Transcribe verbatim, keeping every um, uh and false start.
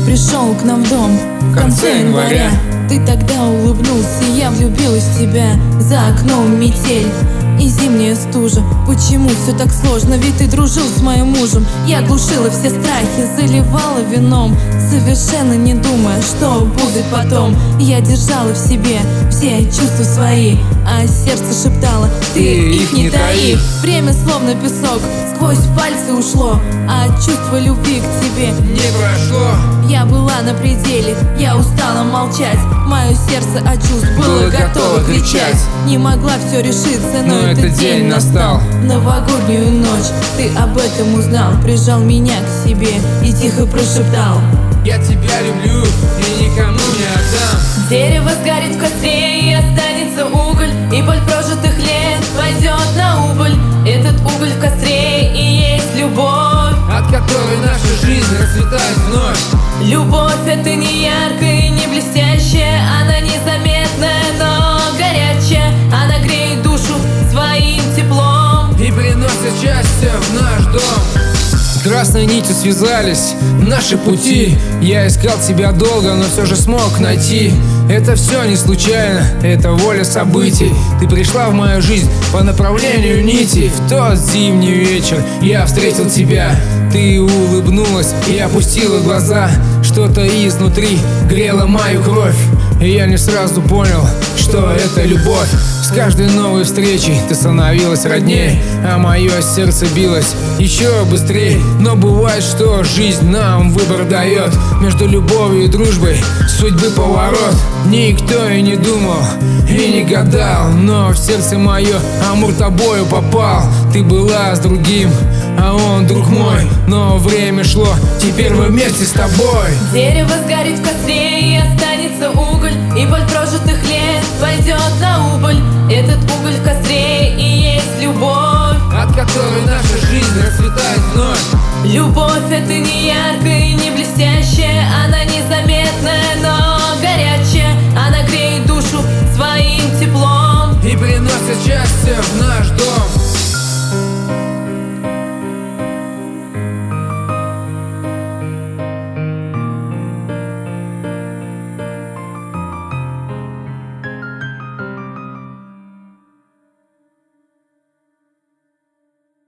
пришел к нам в дом в конце января. Ты тогда улыбнулся, я влюбилась в тебя. За окном метель и зимняя стужа. Почему все так сложно? Ведь ты дружил с моим мужем. Я глушила все страхи, заливала вином, совершенно не думая, что будет потом. Я держала в себе все чувства свои, а сердце шептало: ты их не таи. Время словно песок сквозь пальцы ушло, а чувство любви к тебе не прошло. Я была на пределе, я устала молчать. Мое сердце от чувств было, было готово кричать. Не могла все решиться, но, но этот день настал. Новогоднюю ночь ты об этом узнал, прижал меня к себе и тихо прошептал: я тебя люблю и никому не отдам. Дерево сгорит в костре и останется уголь, и боль прожитых лет пойдет на убыль. Этот уголь в костре и есть любовь, от которой наша жизнь расцветает вновь. Любовь — это не яркая и не блестящая, она незаметная, но горячая. Она греет душу своим теплом и приносит счастье в наш дом. Красной нитью связались наши пути. Я искал тебя долго, но все же смог найти. Это все не случайно, это воля событий. Ты пришла в мою жизнь по направлению нити. В тот зимний вечер я встретил тебя. Ты улыбнулась и опустила глаза. Что-то изнутри грело мою кровь, и я не сразу понял, что это любовь. С каждой новой встречей ты становилась родней, а мое сердце билось еще быстрее. Но бывает, что жизнь нам выбор дает между любовью и дружбой, судьбы поворот. Никто и не думал, и не гадал, но в сердце мое Амур тобою попал. Ты была с другим, а он друг мой, но время шло, теперь мы вместе с тобой. Дерево сгорит в костре и останется уголь, и боль прожитых лет пойдет на убыль. Этот уголь в костре и есть любовь, от которой наша жизнь расцветает вновь. Любовь — это не яркая и не блестящая, она незаметная,